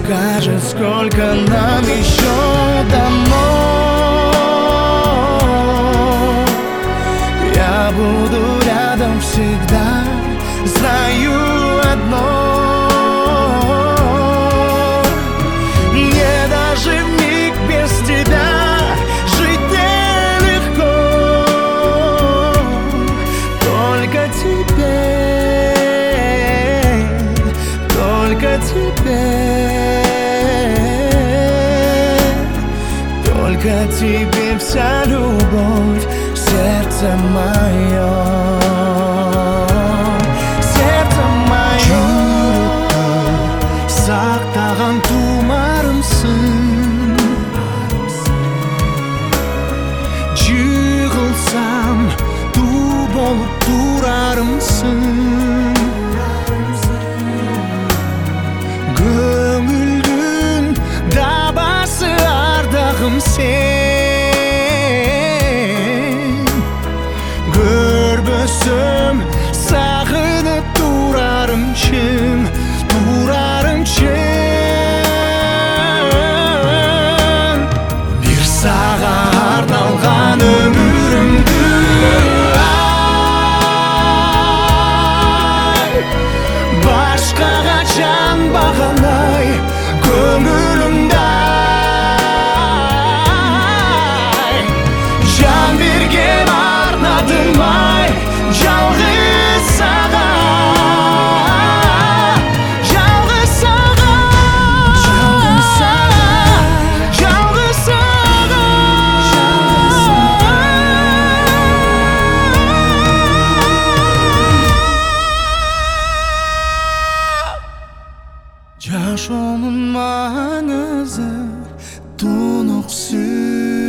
Скажет, сколько нам еще дано. Я буду рядом всегда, знаю одно: мне даже миг без тебя жить нелегко. Только теперь, только теперь, только тебе вся любовь, сердце мое, сердце мое. Сақтаған тұмарымсың, жығылсам ту болып тұрарымсың. Көңілдің дабасы ардағым сен. Көрбөсөм сағынып тұрарым чын, тұрарым чын. Бір саған арналған өмірімді башқаға жанбағандай көңілімді жан берген арнадым ай жалғыз саған, жалғыз саған, жалғыз саған, жалғыз саған. Жашоонун маңызы тунук